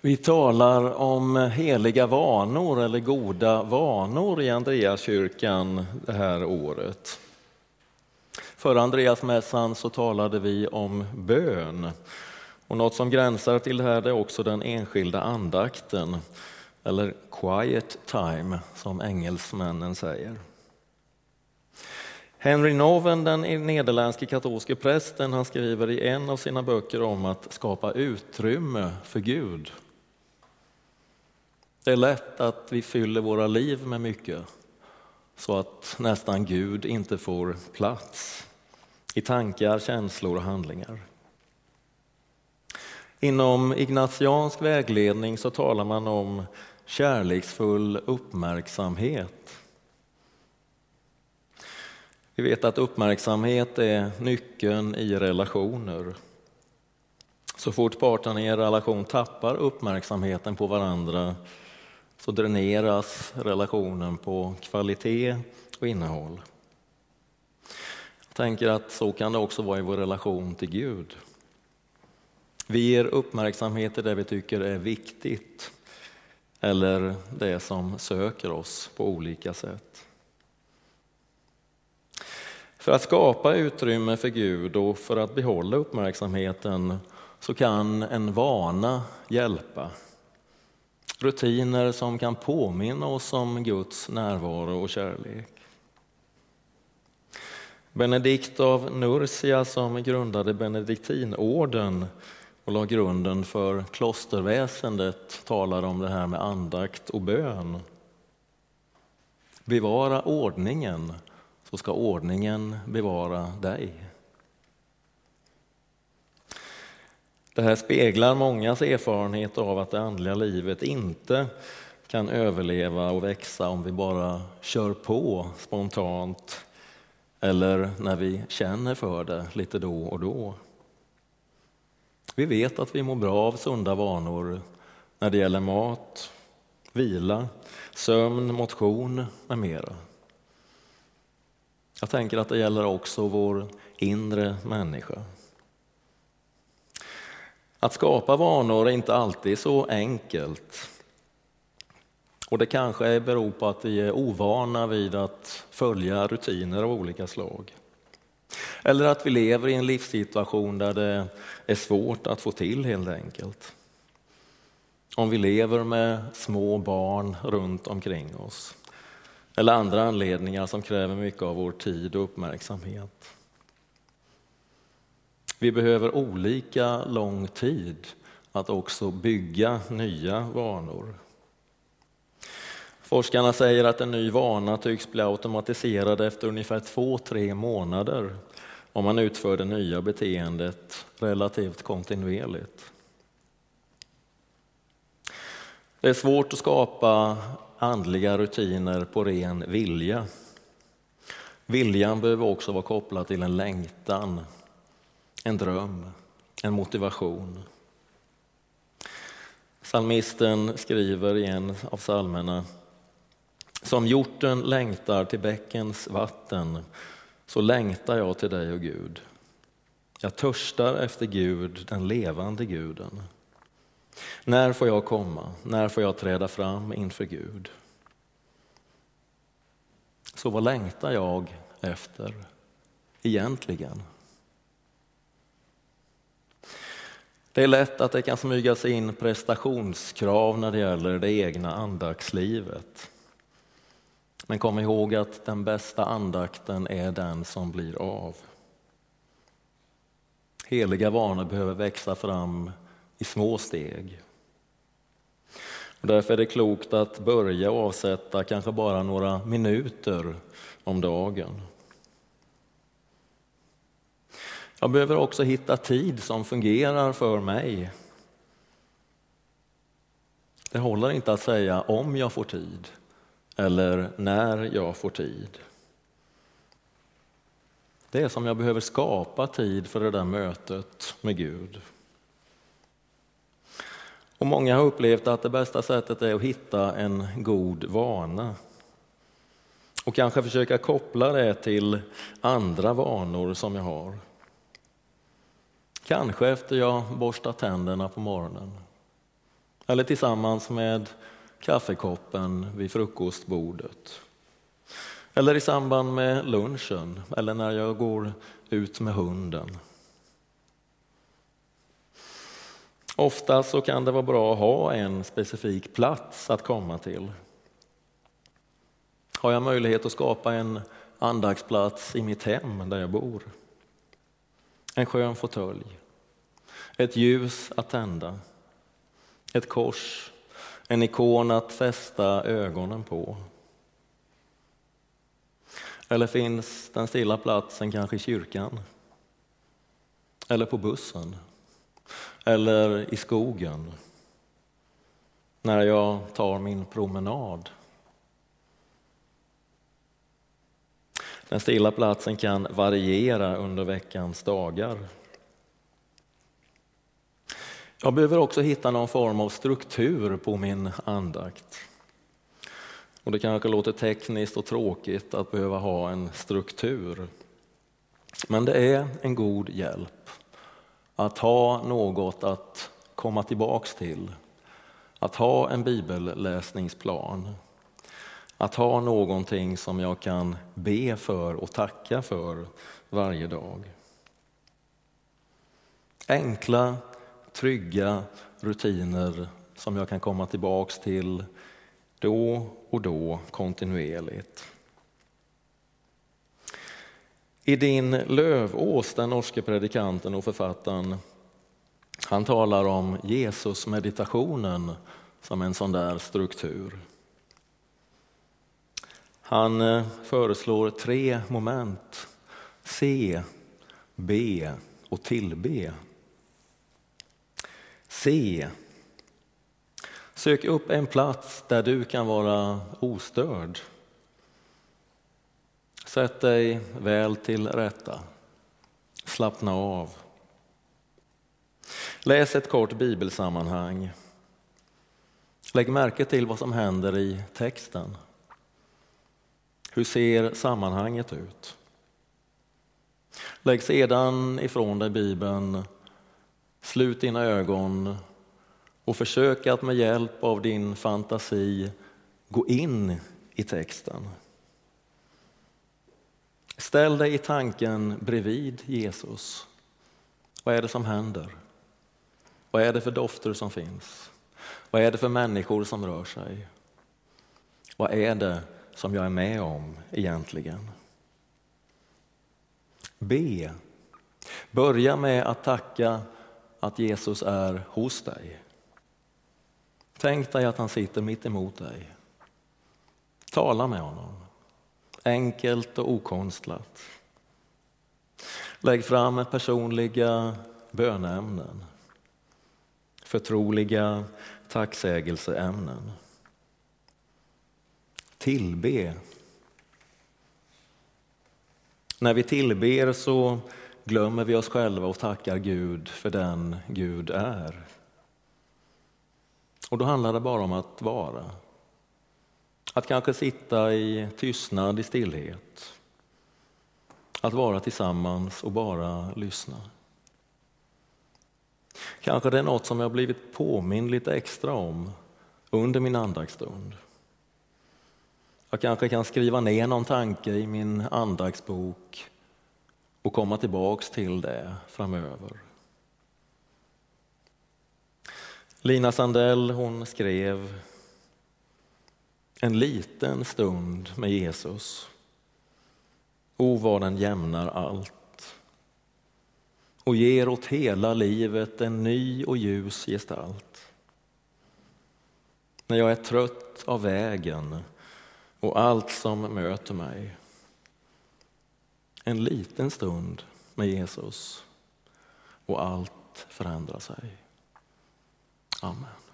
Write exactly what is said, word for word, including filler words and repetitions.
Vi talar om heliga vanor eller goda vanor i Andreaskyrkan det här året. För Andreasmässan så talade vi om bön. Och något som gränsar till det här är också den enskilda andakten, eller quiet time som engelsmännen säger. Henry Nouwen, den nederländske katolske prästen, han skriver i en av sina böcker om att skapa utrymme för Gud. Det är lätt att vi fyller våra liv med mycket så att nästan Gud inte får plats i tankar, känslor och handlingar. Inom ignatiansk vägledning så talar man om kärleksfull uppmärksamhet. Vi vet att uppmärksamhet är nyckeln i relationer. Så fort parterna i en relation tappar uppmärksamheten på varandra så dräneras relationen på kvalitet och innehåll. Jag tänker att så kan det också vara i vår relation till Gud. Vi ger uppmärksamhet till det vi tycker är viktigt eller det som söker oss på olika sätt. För att skapa utrymme för Gud och för att behålla uppmärksamheten så kan en vana hjälpa. Rutiner som kan påminna oss om Guds närvaro och kärlek. Benedikt av Nursia, som grundade Benediktinorden och la grunden för klosterväsendet, talar om det här med andakt och bön. Bevara ordningen, så ska ordningen bevara dig. Det här speglar mångas erfarenhet av att det andliga livet inte kan överleva och växa om vi bara kör på spontant eller när vi känner för det lite då och då. Vi vet att vi mår bra av sunda vanor när det gäller mat, vila, sömn, motion med mera. Jag tänker att det gäller också vår inre människa. Att skapa vanor är inte alltid så enkelt. Och det kanske beror på att vi är ovana vid att följa rutiner av olika slag. Eller att vi lever i en livssituation där det är svårt att få till helt enkelt. Om vi lever med små barn runt omkring oss. Eller andra anledningar som kräver mycket av vår tid och uppmärksamhet. Vi behöver olika lång tid att också bygga nya vanor. Forskarna säger att en ny vana tycks bli automatiserad efter ungefär två, tre månader om man utför det nya beteendet relativt kontinuerligt. Det är svårt att skapa andliga rutiner på ren vilja. Viljan behöver också vara kopplad till en längtan, en dröm, en motivation. Psalmisten skriver i en av psalmerna: som hjorten längtar till bäckens vatten, så längtar jag till dig, o Gud. Jag törstar efter Gud, den levande Guden. När får jag komma? När får jag träda fram inför Gud? Så vad längtar jag efter egentligen? Det är lätt att det kan smyga sig in prestationskrav när det gäller det egna andaktslivet. Men kom ihåg att den bästa andakten är den som blir av. Heliga vanor behöver växa fram i små steg. Och därför är det klokt att börja avsätta kanske bara några minuter om dagen. Jag behöver också hitta tid som fungerar för mig. Det håller inte att säga om jag får tid eller när jag får tid. Det är som jag behöver skapa tid för det där mötet med Gud. Och många har upplevt att det bästa sättet är att hitta en god vana. Och kanske försöka koppla det till andra vanor som jag har. Kanske efter jag borstat tänderna på morgonen. eller tillsammans med kaffekoppen vid frukostbordet. Eller i samband med lunchen, eller när jag går ut med hunden. Ofta så kan det vara bra att ha en specifik plats att komma till. Har jag möjlighet att skapa en andaktsplats i mitt hem där jag bor? En skön fåtölj, ett ljus att tända, ett kors, en ikon att fästa ögonen på. Eller finns den stilla platsen kanske i kyrkan? Eller på bussen? Eller i skogen? När jag tar min promenad? Den stilla platsen kan variera under veckans dagar. Jag behöver också hitta någon form av struktur på min andakt. Och det kanske låter tekniskt och tråkigt att behöva ha en struktur. Men det är en god hjälp att ha något att komma tillbaks till. Att ha en bibelläsningsplan. Att ha någonting som jag kan be för och tacka för varje dag. Enkla, trygga rutiner som jag kan komma tillbaks till då och då kontinuerligt. I din Lövås, den norske predikanten och författaren, han talar om Jesus-meditationen som en sån där struktur. Han föreslår tre moment: se, be och tillbe. Se. Sök upp en plats där du kan vara ostörd. Sätt dig väl till rätta. Slappna av. Läs ett kort bibelsammanhang. Lägg märke till vad som händer i texten. Hur ser sammanhanget ut? Lägg sedan ifrån dig Bibeln. Slut dina ögon och försök att med hjälp av din fantasi gå in i texten. Ställ dig i tanken bredvid Jesus. Vad är det som händer? Vad är det för dofter som finns? Vad är det för människor som rör sig? Vad är det som jag är med om egentligen? Be. Börja med att tacka att Jesus är hos dig. Tänk dig att han sitter mitt emot dig. Tala med honom. Enkelt och okonstlat. Lägg fram personliga böneämnen. Förtroliga tacksägelseämnen. Tillbe. När vi tillber så glömmer vi oss själva och tackar Gud för den Gud är. Och då handlar det bara om att vara. Att kanske sitta i tystnad, i stillhet. Att vara tillsammans och bara lyssna. Kanske det är något som jag blivit påminn lite extra om under min andaktsstund. Jag kanske kan skriva ner någon tanke i min andaktsbok och komma tillbaks till det framöver. Lina Sandell, hon skrev: en liten stund med Jesus. O vad den jämnar allt. Och ger åt hela livet en ny och ljus gestalt. När jag är trött av vägen och allt som möter mig. En liten stund med Jesus och allt förändrar sig. Amen.